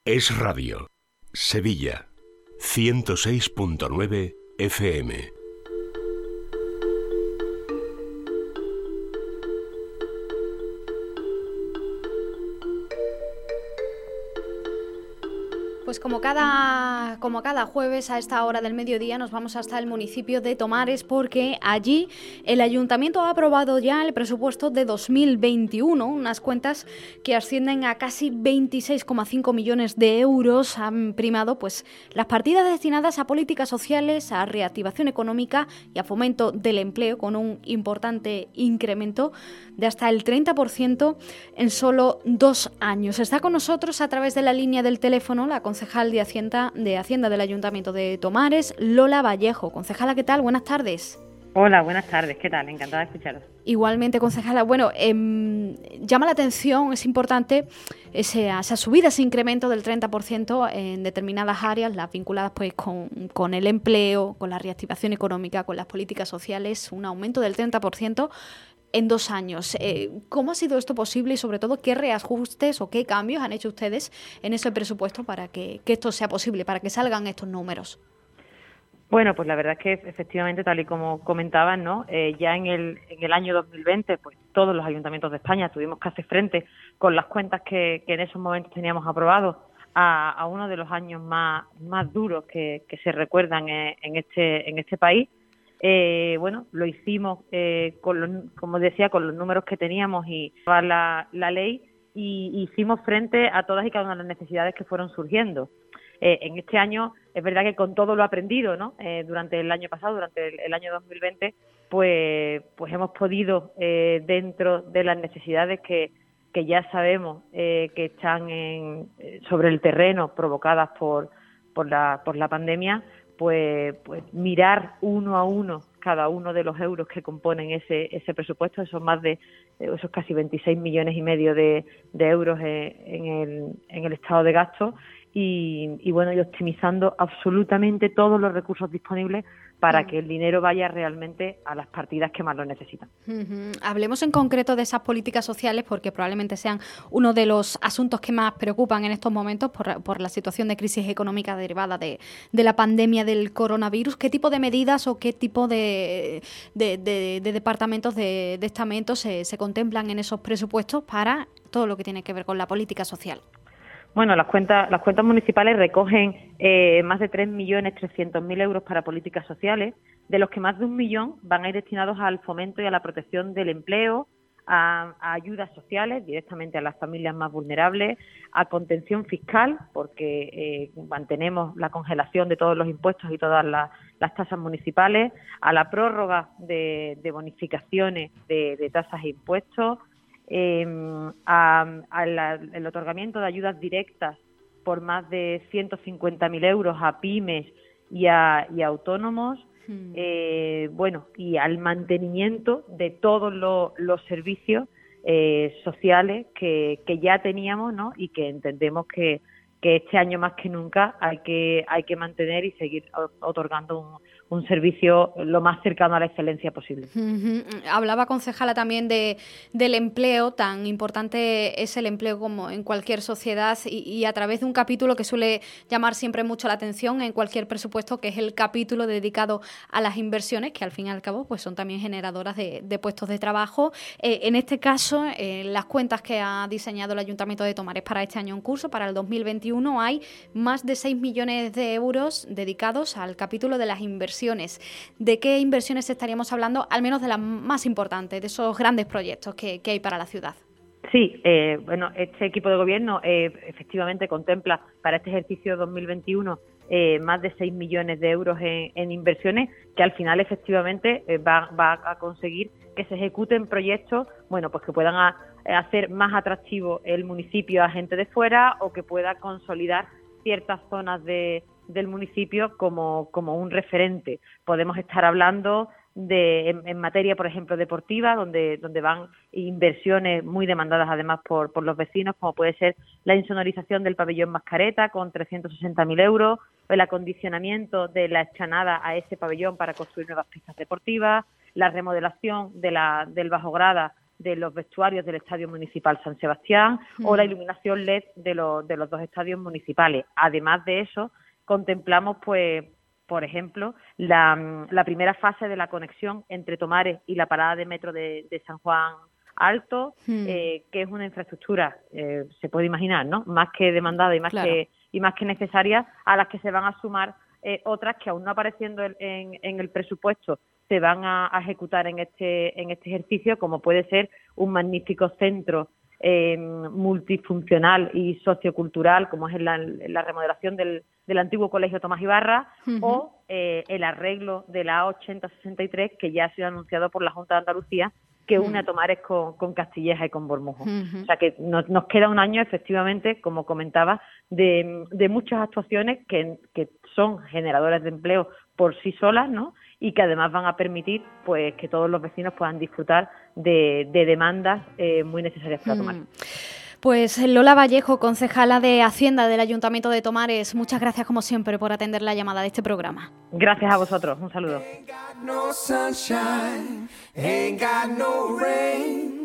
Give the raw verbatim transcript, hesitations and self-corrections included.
Es Radio, Sevilla, ciento seis punto nueve F M. Pues como cada, como cada jueves a esta hora del mediodía nos vamos hasta el municipio de Tomares, porque allí el Ayuntamiento ha aprobado ya el presupuesto de dos mil veintiuno, unas cuentas que ascienden a casi veintiséis coma cinco millones de euros. Han primado pues las partidas destinadas a políticas sociales, a reactivación económica y a fomento del empleo, con un importante incremento de hasta el treinta por ciento en solo dos años. Está con nosotros a través de la línea del teléfono la concejal de Hacienda, de Hacienda del Ayuntamiento de Tomares, Lola Vallejo. Concejala, ¿qué tal? Buenas tardes. Hola, buenas tardes. ¿Qué tal? Encantada de escucharos. Igualmente, concejala. Bueno, eh, llama la atención, es importante ese, esa subida, ese incremento del treinta por ciento en determinadas áreas, las vinculadas pues con, con el empleo, con la reactivación económica, con las políticas sociales, un aumento del treinta por ciento en dos años. Eh, ¿Cómo ha sido esto posible y, sobre todo, qué reajustes o qué cambios han hecho ustedes en ese presupuesto para que, que esto sea posible, para que salgan estos números? Bueno, pues la verdad es que efectivamente, tal y como comentaban, ¿no? Eh, ya en el, en el año dos mil veinte, pues todos los ayuntamientos de España tuvimos que hacer frente con las cuentas que, que en esos momentos teníamos aprobados a, a uno de los años más, más duros que, que se recuerdan en, en este en este país. Eh, bueno, lo hicimos, eh, con los, como decía, con los números que teníamos y la, la ley, y hicimos frente a todas y cada una de las necesidades que fueron surgiendo. Eh, en este año, es verdad que con todo lo aprendido, ¿no? Eh, durante el año pasado, durante el, el año dos mil veinte, pues, pues hemos podido, eh, dentro de las necesidades que, que ya sabemos eh, que están en, sobre el terreno provocadas por, por, la, por la pandemia, Pues, pues mirar uno a uno cada uno de los euros que componen ese ese presupuesto, esos más de esos casi veintiséis millones y medio de, de euros en, en el en el estado de gasto, y, y bueno, y optimizando absolutamente todos los recursos disponibles para que el dinero vaya realmente a las partidas que más lo necesitan. Uh-huh. Hablemos en concreto de esas políticas sociales, porque probablemente sean uno de los asuntos que más preocupan en estos momentos por, por la situación de crisis económica derivada de, de la pandemia del coronavirus. ¿Qué tipo de medidas o qué tipo de, de, de, de departamentos, de, de estamentos se, se contemplan en esos presupuestos para todo lo que tiene que ver con la política social? Bueno, las cuentas las cuentas municipales recogen eh, más de tres millones trescientos mil euros para políticas sociales, de los que más de un millón van a ir destinados al fomento y a la protección del empleo, a, a ayudas sociales directamente a las familias más vulnerables, a contención fiscal, porque eh, mantenemos la congelación de todos los impuestos y todas las, las tasas municipales, a la prórroga de, de bonificaciones de, de tasas e impuestos, Eh, a, a la, el otorgamiento de ayudas directas por más de ciento cincuenta mil euros a pymes y a, y a autónomos, mm. eh, bueno, y al mantenimiento de todos los, los servicios eh, sociales que, que ya teníamos, ¿no? Y que entendemos que, que este año más que nunca hay que hay que mantener y seguir otorgando un, un servicio lo más cercano a la excelencia posible. Uh-huh. Hablaba, concejala, también de del empleo. Tan importante es el empleo como en cualquier sociedad, y, y a través de un capítulo que suele llamar siempre mucho la atención en cualquier presupuesto, que es el capítulo dedicado a las inversiones, que al fin y al cabo pues son también generadoras de, de puestos de trabajo. Eh, en este caso, eh, las cuentas que ha diseñado el Ayuntamiento de Tomares para este año en curso, para el dos mil veintiuno, hay más de seis millones de euros dedicados al capítulo de las inversiones. ¿De qué inversiones estaríamos hablando, al menos de las más importantes, de esos grandes proyectos que, que hay para la ciudad? Sí, eh, bueno, este equipo de gobierno eh, efectivamente contempla para este ejercicio dos mil veintiuno eh, más de seis millones de euros en, en inversiones, que al final efectivamente eh, va, va a conseguir que se ejecuten proyectos, bueno, pues que puedan a, a hacer más atractivo el municipio a gente de fuera, o que pueda consolidar ciertas zonas de del municipio como, como un referente. Podemos estar hablando de en, en materia, por ejemplo, deportiva, donde donde van inversiones muy demandadas además por, por los vecinos, como puede ser la insonorización del pabellón Mascareta con trescientos sesenta mil euros, o el acondicionamiento de la explanada a ese pabellón para construir nuevas pistas deportivas, la remodelación de la del Bajo Grada de los vestuarios del Estadio Municipal San Sebastián mm. o la iluminación L E D de los, de los dos estadios municipales. Además de eso, contemplamos, pues, por ejemplo, la, la primera fase de la conexión entre Tomares y la parada de metro de, de San Juan Alto, mm. eh, que es una infraestructura, eh, se puede imaginar, ¿no?, más que demandada y más claro. que y más que necesaria, a las que se van a sumar eh, otras que, aún no apareciendo en, en, en el presupuesto, se van a, a ejecutar en este en este ejercicio, como puede ser un magnífico centro eh, multifuncional y sociocultural, como es la, la remodelación del, del antiguo Colegio Tomás Ibarra, uh-huh. o eh, el arreglo de la A ochenta sesenta y tres, que ya ha sido anunciado por la Junta de Andalucía, que une a Tomares con, con Castilleja y con Bormujos. Uh-huh. O sea que nos, nos queda un año, efectivamente, como comentaba, de, de muchas actuaciones que, que son generadoras de empleo por sí solas, ¿no?, y que además van a permitir, pues, que todos los vecinos puedan disfrutar de, de demandas eh, muy necesarias para Tomares. Uh-huh. Pues Lola Vallejo, concejala de Hacienda del Ayuntamiento de Tomares, muchas gracias como siempre por atender la llamada de este programa. Gracias a vosotros, un saludo. Ain't got no sunshine, ain't got no rain.